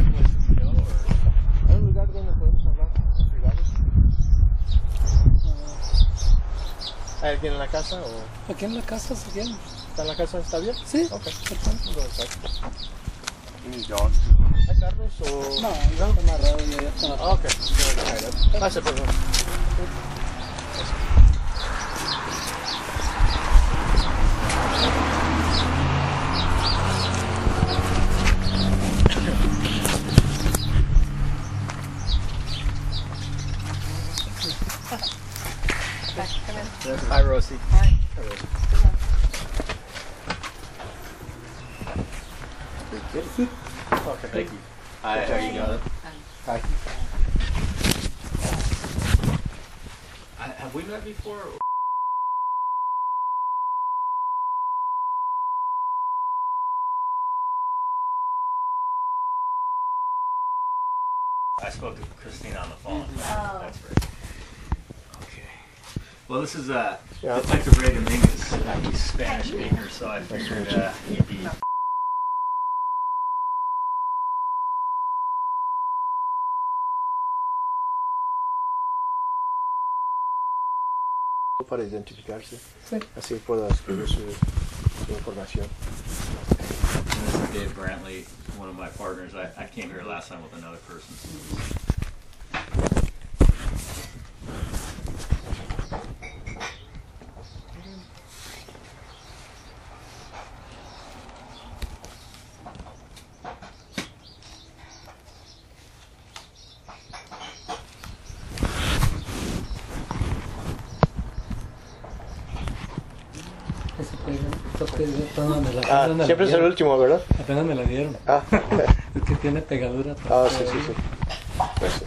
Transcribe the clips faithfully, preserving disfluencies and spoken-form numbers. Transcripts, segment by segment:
¿Hay un lugar donde podemos hablar privados? ¿Hay alguien en la casa o...? Aquí en la casa, si quieren. ¿Está en la casa? ¿Está bien? Sí. Ok. Perfecto. ¿Hay carros o...? No, ya está amarrado y ya está amarrado. Ah, ok. Pase, por favor. Hi, Rosie. Hi. Hi, Rosie. Good. Okay. Thank you. Hi, how you doing? Hi. Have we met before? I spoke to Christina on the phone. Oh. That's right. Okay. Well, this is uh, Yeah. Detective Ray Dominguez. Uh, he's Spanish speaker, so I figured uh, he'd be. Para identificarse. Sí. Así puedo escribir su, su información. This is Dave Brantley, one of my partners. I, I came here last time with another person. Ese pega, esta pega, apenas me la, Ah, apenas me la siempre es el dieron. último, ¿verdad? Apenas me la dieron. Ah, Es que tiene pegadura. ah sí, sí, sí. Gracias.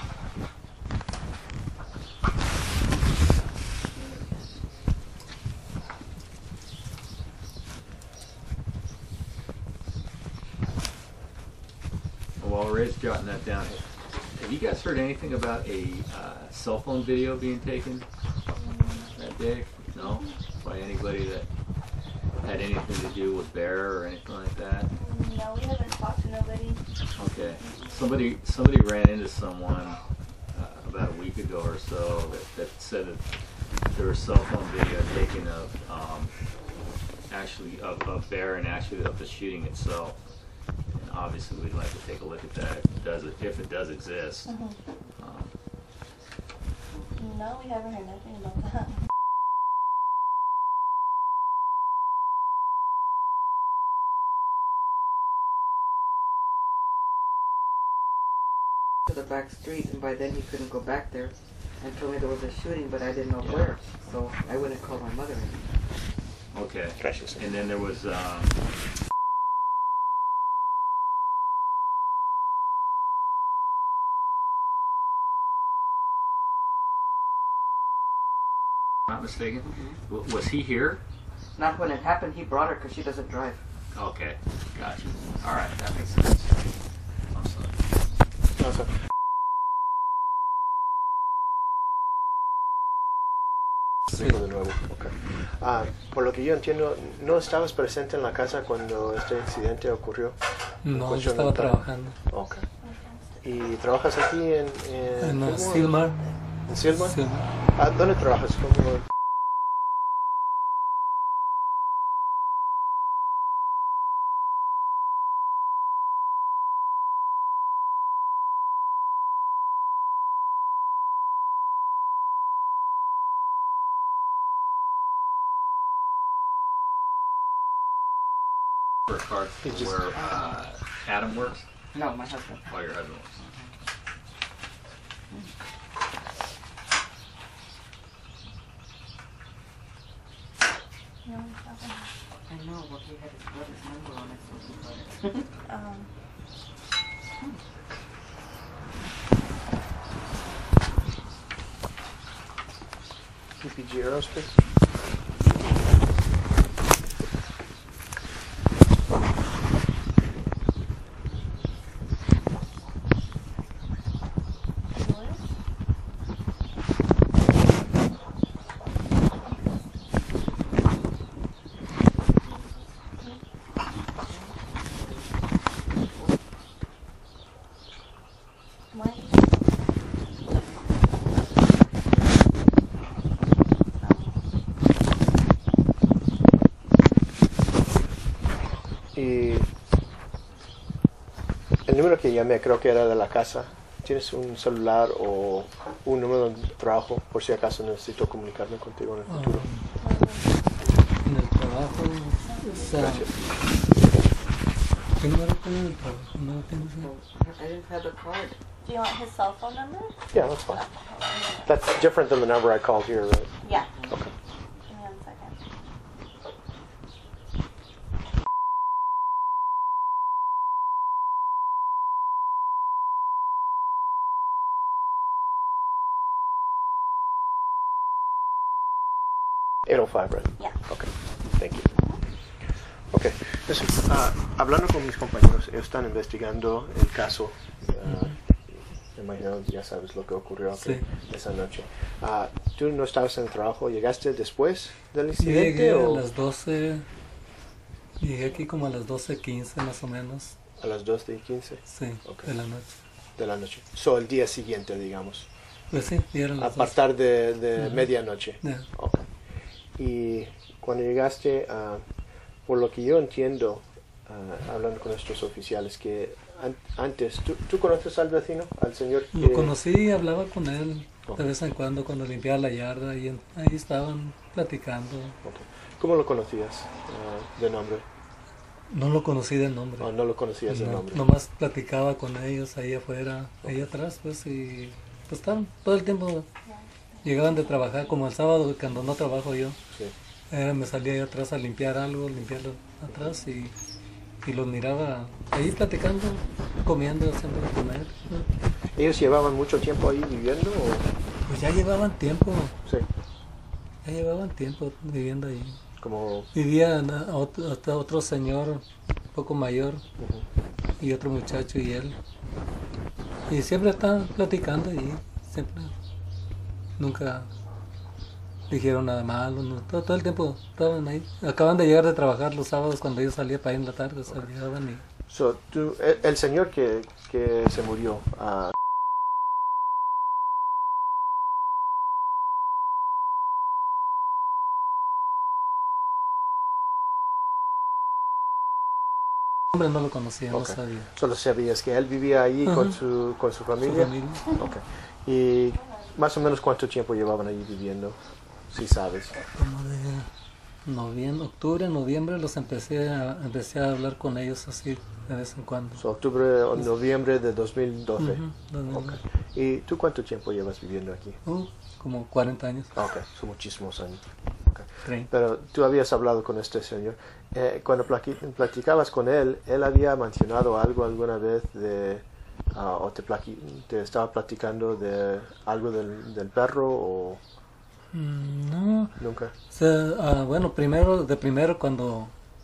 While Ray's jotting that down, have you guys heard anything about a uh, cell phone video being taken that day? No? By anybody that had anything to do with Bear or anything like that? No, we haven't talked to nobody. Okay. Somebody somebody ran into someone uh, about a week ago or so that, that said that there was cell phone video taken of um, actually of, of Bear and actually of the shooting itself. And obviously we'd like to take a look at that. Does it if it does exist? Mm-hmm. Um, No, we haven't heard nothing about that. To the back street, and by then he couldn't go back there, and told me there was a shooting, but I didn't know Yeah. where, so I went and called my mother. okay. Gracias. And then there was um, not mistaken. W- was he here? Not when it happened, he brought her because she doesn't drive. Okay, gotcha. All right, that makes sense. I'm sorry. No, sir. Explico de nuevo. Okay. Ah, por lo que yo entiendo, ¿no estabas presente en la casa cuando este incidente ocurrió? No, yo Cuestión estaba de tra- trabajando. Ok. ¿Y trabajas aquí en... En, En uh, ¿cómo? Silmar. ¿En Silmar? Silmar. Ah, ¿dónde trabajas? ¿Cómo? For a card He just- where uh, Adam works, No, my husband. while your husband works. No, nothing. I know, well, he had his brother's number on it, so he got it. Um, C P G Aerospace? número que llamé creo que era de la casa. ¿Tienes un celular o un número de trabajo por si acaso necesito comunicarme contigo en el futuro? En el trabajo, o sea, Gracias. ¿qué número tiene en el trabajo? No lo tienes ahí. I didn't have the card. Do you want his cell phone number? Yeah, that's fine. That's different than the number I called here, right? Yeah. Okay. Give me one second. eight oh five, right? Yeah. Okay. Thank you. Okay. Entonces, ah, hablando con mis compañeros, ellos están investigando el caso. ah, me imagino ya sabes lo que ocurrió Sí. que- esa noche. Ah, ¿Tú no estabas en el trabajo? ¿Llegaste después del Sí, incidente? llegué a o las doce, llegué aquí como a las doce quince más o menos, a las doce y quince sí, Ok. de la noche. de la noche? So, el día siguiente, digamos. Pues sí, y eran A las doce. partir de, de Ujú. medianoche. Ya. Ok. Y cuando llegaste, ah, por lo que yo entiendo, ah, hablando con nuestros oficiales, que an- antes, ¿tú, ¿tú conoces al vecino, al señor? Lo que- conocí y hablaba con él Ok. de vez en cuando cuando limpiaba la yarda y en- ahí estaban platicando. Ok. ¿Cómo lo conocías ah, de nombre? No lo conocí de nombre. ¿O no lo conocías de No, nombre? nomás platicaba con ellos ahí afuera, ahí atrás, pues, y pues estaban todo el tiempo, llegaban de trabajar, como el sábado cuando no trabajo yo, Sí. eh, me salía ahí atrás a limpiar algo, limpiarlo atrás y, y los miraba ahí platicando, comiendo, haciendo de comer. ¿Ellos llevaban mucho tiempo ahí viviendo? O? Pues ya llevaban tiempo, Sí. ya llevaban tiempo viviendo ahí. Como... Vivía na- otro, hasta otro señor, un poco mayor, ujú. y otro muchacho y él. Y siempre estaban platicando y siempre, nunca dijeron nada malo, no, todo, todo el tiempo estaban ahí. Acaban de llegar de trabajar los sábados cuando yo salía para ir en la tarde, o sea, llegaban y... So, tú, el, el señor que, que se murió, ah, Hombre, no lo conocía, Ok. no sabía. solo sabías que él vivía ahí con Ajá. su, con su Su familia. familia. Ok. ¿Y más o menos cuánto tiempo llevaban ahí viviendo? Si sabes. Como de noviembre, octubre, noviembre los empecé a, empecé a hablar con ellos así de vez en cuando. So, octubre o noviembre de dos mil doce. Ujú, dos mil Ok. doce. ¿Y tú cuánto tiempo llevas viviendo aquí? Uh, como cuarenta años, Ah, Ok, son muchísimos años. Ok. treinta. Pero tú habías hablado con este señor. Eh, cuando plaqui- platicabas con él, ¿él había mencionado algo alguna vez de... ah, o te, plaqui- te estaba platicando de algo del, del perro o Mm, no, nunca? o sea, ah, bueno, primero, de primero cuando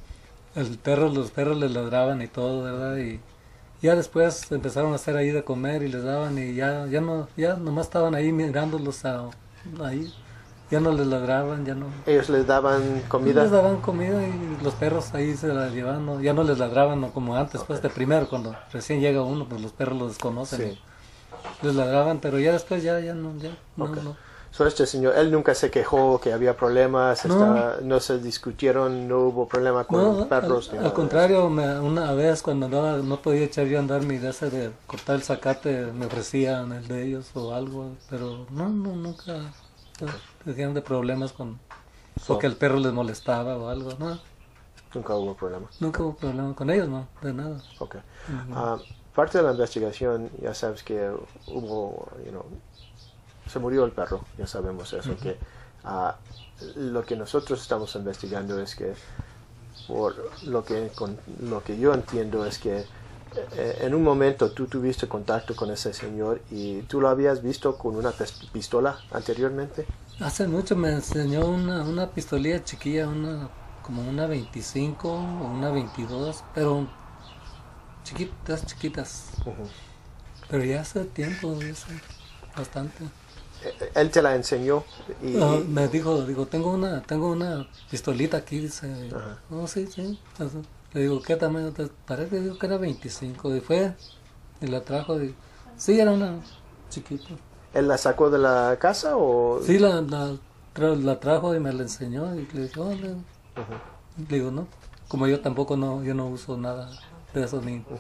el perro, los perros les ladraban y todo, ¿verdad? Y ya después empezaron a hacer ahí de comer y les daban y ya, ya no, ya nomás estaban ahí mirándolos a, ahí, ya no les ladraban, ya no. ¿Ellos les daban comida? Les daban comida y los perros ahí se la llevaban, ¿no? Ya no les ladraban ¿no? como antes, pues de primero, cuando recién llega uno, pues los perros los desconocen. Sí. y les ladraban, pero ya después ya, ya no, ya, no, Ok. no. So, este señor, él nunca se quejó que había problemas, No. estaba- no se discutieron, no hubo problema con No, los perros. al, ni al nada de contrario, me- una vez cuando no, no podía echar yo a andar mi de ese de cortar el zacate, me ofrecían el de ellos o algo, pero no, no, nunca no, decían de problemas con, So, porque el perro les molestaba o algo, no, nunca hubo problema. nunca hubo problemas con ellos, no, de nada. Ok. Ujú. Ah, parte de la investigación, ya sabes que hubo, you know, se murió el perro, ya sabemos eso, que ah, lo que nosotros estamos investigando es que, por lo que, con, lo que yo entiendo es que eh, en un momento tú tuviste contacto con ese señor y tú lo habías visto con una pis- pistola anteriormente. Hace mucho me enseñó una, una pistolilla chiquilla, una como una veinticinco o una veintidós, pero chiquitas, chiquitas. Ujú. Pero ya hace tiempo, ya hace bastante. Eh, Él te la enseñó y, Ah, me dijo, digo, tengo una, tengo una pistolita aquí, dice. Ajá. Oh, sí, sí. Así. Le digo, ¿qué tamaño te parece? Digo que era veinticinco. Y fue, y la trajo. Y, sí, era una chiquita. ¿él la sacó de la casa o...? Sí, la, la, tra- la trajo y me la enseñó. Y le dije, oh, le, Ujú. le digo, no. Como yo tampoco no, yo no uso nada de eso, ni, Ujú.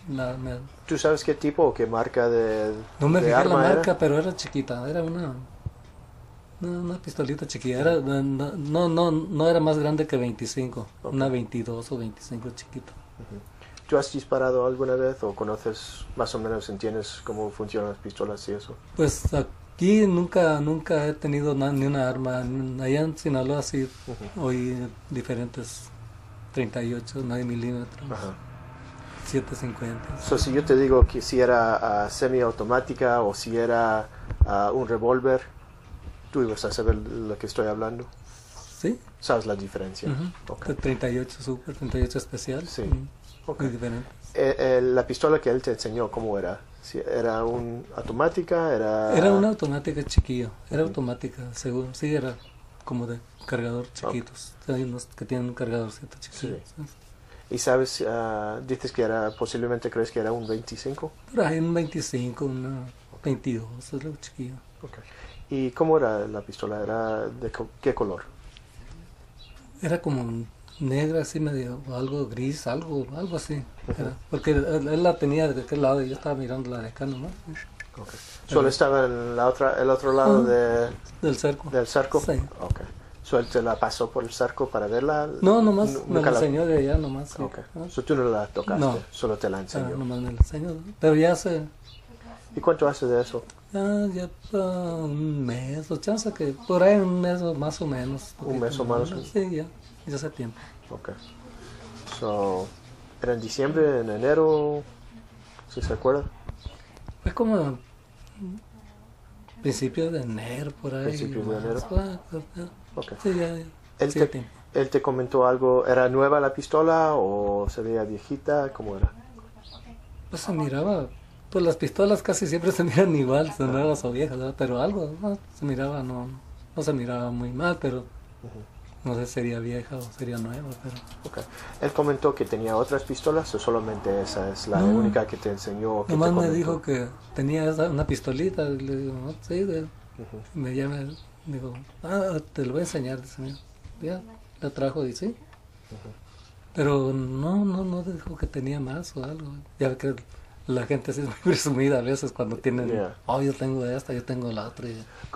la- me- ¿Tú sabes qué tipo o qué marca de, no me de fijé la arma era? marca, pero era chiquita, era una, una, una pistolita chiquita, era, no, no, no, no era más grande que veinticinco, Ok. una veintidós o veinticinco chiquita. ¿Tú has disparado alguna vez o conoces más o menos, entiendes cómo funcionan las pistolas y eso? Pues aquí nunca, nunca he tenido na- ni una arma, allá en Sinaloa sí oí diferentes treinta y ocho, nueve milímetros, Ajá. setecientos cincuenta. So, si yo te digo que si era ah, semiautomática o si era ah, un revólver, tú ibas a saber lo que estoy hablando. Sí, ¿Sabes la diferencia? ujú. Ok. treinta y ocho super, treinta y ocho especial. Sí. mm, Ok. Muy diferente. Eh, eh, la pistola que él te enseñó, ¿cómo era? Si ¿Era un automática? Era, Era una automática chiquillo, era automática, seguro, sí, era como de cargador chiquitos. Hay unos que tienen un cargadorcito chiquito. Sí. ¿Y sabes, ah, dices que era, posiblemente crees que era un veinticinco? Pero hay un veinticinco, una veintidós, es lo chiquillo. Ok. ¿Y cómo era la pistola? ¿Era de co- qué color? Era como negra, así medio, o algo gris, algo, algo así. Era, porque él, él la tenía de aquel lado y yo estaba mirando la de acá nomás, Okay. ¿Solo estaba en la otra, el otro lado Ajá. de, del cerco. del cerco? Sí. Okay. ¿So él te la pasó por el cerco para verla? No, nomás Nu- me nunca la la- enseñó de allá nomás. Sí. Okay. Ah, So tú no la tocaste, No. solo te la ah, enseñó. nomás me la enseñó. Pero ya hace, ¿Y cuánto hace de eso? ah, ya ah, un mes, o chance que por ahí un mes o más o menos. Un mes o más. Sí, ya, ya hace tiempo. Okay. So, ¿era en diciembre, en enero? ¿Si se acuerda? Fue como principios de enero, por ahí. Principios de enero. Ah, ah, ah. Okay. Sí, ya, ya. ¿Él Sí, te, tiempo. ¿Él te comentó algo? ¿Era nueva la pistola o se veía viejita? ¿Cómo era? Pues se miraba, pues las pistolas casi siempre se miran igual, son nuevas o viejas, ¿verdad? Pero algo, ¿no? Se miraba, no, no se miraba muy mal, pero no sé si sería vieja o sería nueva, pero... Okay. ¿Él comentó que tenía otras pistolas o solamente esa es la No. única que te enseñó? o que Nomás te me comentó? dijo que tenía esa- una pistolita, y le digo, "No, sí, de-". Ujú. me llama, digo, ah, te lo voy a enseñar, dice, "Mira". Ya, la trajo y sí. Pero no, no, no dijo que tenía más o algo. Ya ve que la gente así es muy presumida a veces cuando tienen, Yeah. oh, yo tengo esta, yo tengo la otra. y-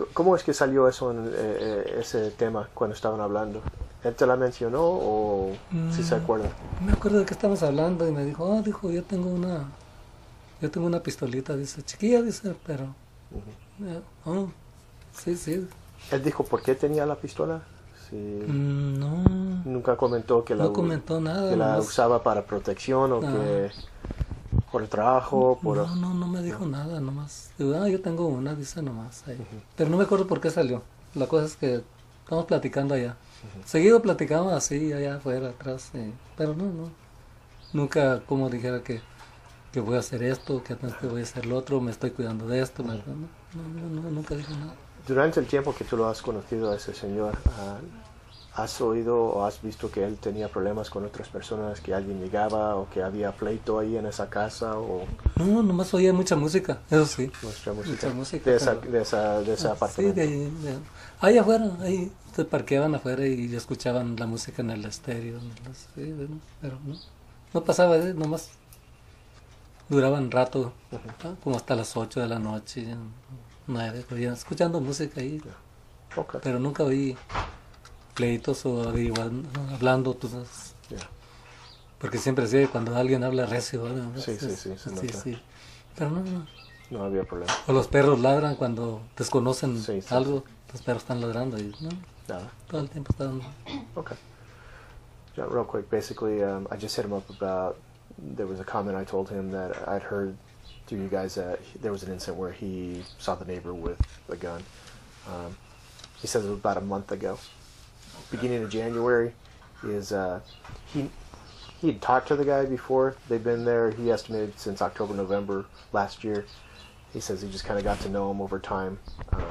Mm. acuerda? Me acuerdo de que estábamos hablando y me dijo, oh, dijo, yo tengo una, yo tengo una pistolita, dice, chiquilla, dice, pero, eh, oh, sí, sí, ¿Él dijo por qué tenía la pistola? Sí. Mm, no, Nunca comentó que la, no u- comentó nada. que la nomás- usaba para protección o No. que por el trabajo, por... No, no, no me dijo nada, nomás. Digo, ah, yo tengo una, dice nomás. Ahí. Pero no me acuerdo por qué salió. La cosa es que estamos platicando allá. Seguido platicamos así, allá afuera, atrás. eh, Pero no, no. Nunca como dijera que, que voy a hacer esto, que que voy a hacer lo otro, me estoy cuidando de esto. me- no, no, no, no, nunca dijo nada. Durante el tiempo que tú lo has conocido a ese señor, ah, ¿has oído o has visto que él tenía problemas con otras personas, que alguien llegaba o que había pleito ahí en esa casa o No, nomás oía mucha música, eso sí. nuestra música? Mucha música, de esa, pero- de esa, de ese Ah, sí, apartamento. de ahí, de- ahí afuera, ahí se parqueaban afuera y escuchaban la música en el estéreo. Sí, bueno, pero no, no pasaba, de- nomás duraban rato, ah, como hasta las ocho de la noche, ya, nueve, pues ya escuchando música ahí, Ok, pero nunca oí pleitos o averiguando, hablando, tú sabes, ya. porque siempre sí, cuando alguien habla recio, ¿verdad? Sí, sí, sí, se sí, nota. sí. Pero no, no. No había problema. O los perros ladran cuando desconocen Sí, sí, algo, los perros están ladrando y no, Nada. todo el tiempo están... Okay. Yeah, real quick, basically, um, I just hit him up about, there was a comment I told him that I'd heard through you guys that he- there was an incident where he saw the neighbor with a gun. Um, he says it was about a month ago. Beginning of January, is uh, he he had talked to the guy before. They've been there, he estimated, since October, November last year. He says he just kind of got to know him over time. Um,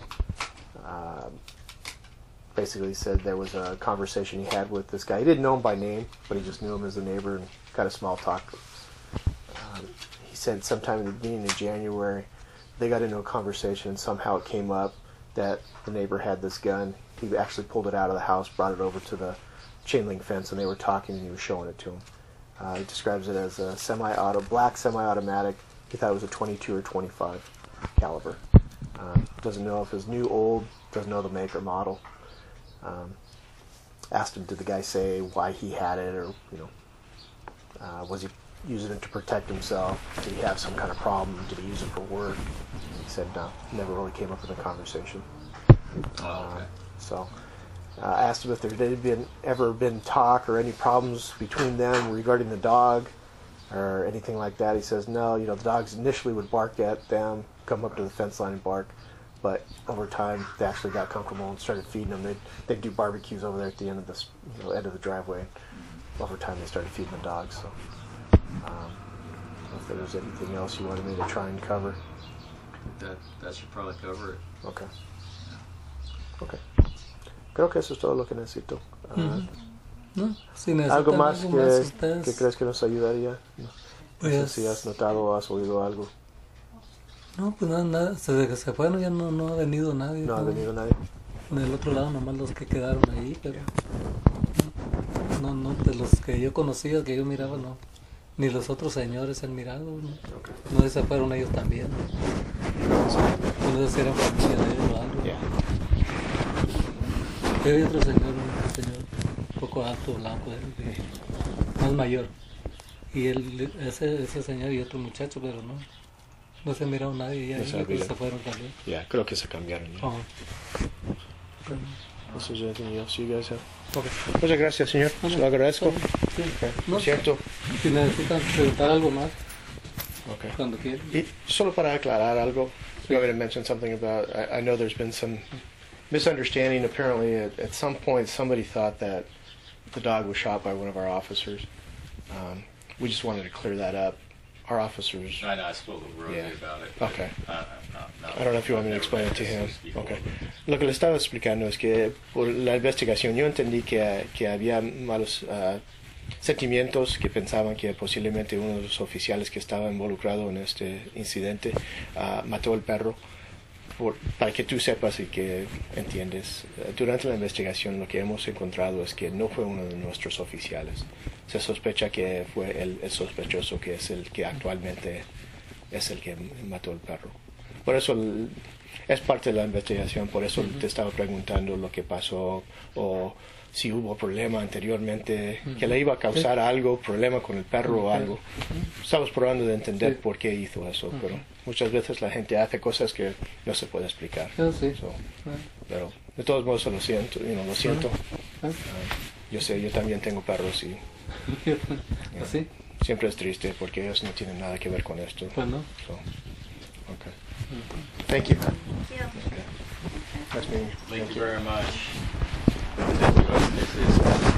um, basically said there was a conversation he had with this guy. He didn't know him by name, but he just knew him as a neighbor and kind of small talk. Um, he said sometime in the beginning of January, they got into a conversation and somehow it came up that the neighbor had this gun. He actually pulled it out of the house, brought it over to the chain link fence, and they were talking and he was showing it to him. Uh, he describes it as a semi-auto, black semi-automatic. He thought it was a twenty-two or twenty-five caliber. Um, doesn't know if it was new, old. Doesn't know the make or model. Um, asked him, did the guy say why he had it, or you know, uh, was he using it to protect himself? Did he have some kind of problem? Did he use it for work? He said no. Never really came up in the conversation. Oh, okay. Uh, so. Uh, asked him if there had been ever been talk or any problems between them regarding the dog or anything like that. He says no. You know, the dogs initially would bark at them, come up to the fence line and bark, but over time they actually got comfortable and started feeding them. They'd, they'd do barbecues over there at the end of the you know, end of the driveway. Over time they started feeding the dogs. So, um, if there was anything else you wanted me to try and cover. That that should probably cover it. Okay. Okay. Creo que eso es todo lo que necesito. Uh, Ujú. No, si ¿Algo necesitan más algo que, más que ustedes, crees que nos ayudaría? No, no sé pues, si has notado o has oído algo. no, pues nada, nada, desde que se fueron ya no, no ha venido nadie. No ha ¿no? venido nadie. Del otro lado nomás los que quedaron ahí, pero no, no, de los que yo conocía, que yo miraba, no. Ni los otros señores han mirado, ¿no? Okay. No sé si se fueron ellos también, ¿no? No sé si eran familia de él o algo. Yeah. Pero hay otro señor, un señor un poco alto, blanco, él, más mayor. Y él, ese, ese señor y otro muchacho, pero no, no se miró nadie ya, No se yo creo que olvidó. se fueron también. Yeah, creo que se cambiaron. ¿no? Oh. Is there anything else you guys have? Okay. Muchas gracias, señor. Se lo agradezco. Sí. Okay. No, Lo siento. si necesitan preguntar algo más, Okay. cuando quieran. Y solo para aclarar algo, you want me to mention something about, I, I know there's been some misunderstanding. Apparently, at, at some point, somebody thought that the dog was shot by one of our officers. Um, we just wanted to clear that up. Our officers, I know I spoke with Rosie Yeah. about it. Okay. Uh, uh, no, no, I don't know if you want me to I've explain never it to had him. this before. Okay. Lo que le estaba explicando es que por la investigación yo entendí que, que había malos uh, sentimientos, que pensaban que posiblemente uno de los oficiales que estaba involucrado en este incidente uh, mató al perro. Por, para que tú sepas y que entiendes, uh, durante la investigación lo que hemos encontrado es que no fue uno de nuestros oficiales. Se sospecha que fue el, el sospechoso, que es el que actualmente es el que mató al perro. Por eso el- es parte de la investigación, por eso te estaba preguntando lo que pasó o si hubo problema anteriormente, que le iba a causar algo, problema con el perro o algo. Estamos probando de entender Sí. por qué hizo eso, pero muchas veces la gente hace cosas que no se puede explicar. Yo sí. So, Ah, pero de todos modos lo siento, you know, lo siento. ah, Yo sé, yo también tengo perros y ¿Así? siempre es triste porque ellos no tienen nada que ver con esto. Pues no. So, okay. Thank you. Thank you. Okay. Nice meeting you. Thank you very much. This is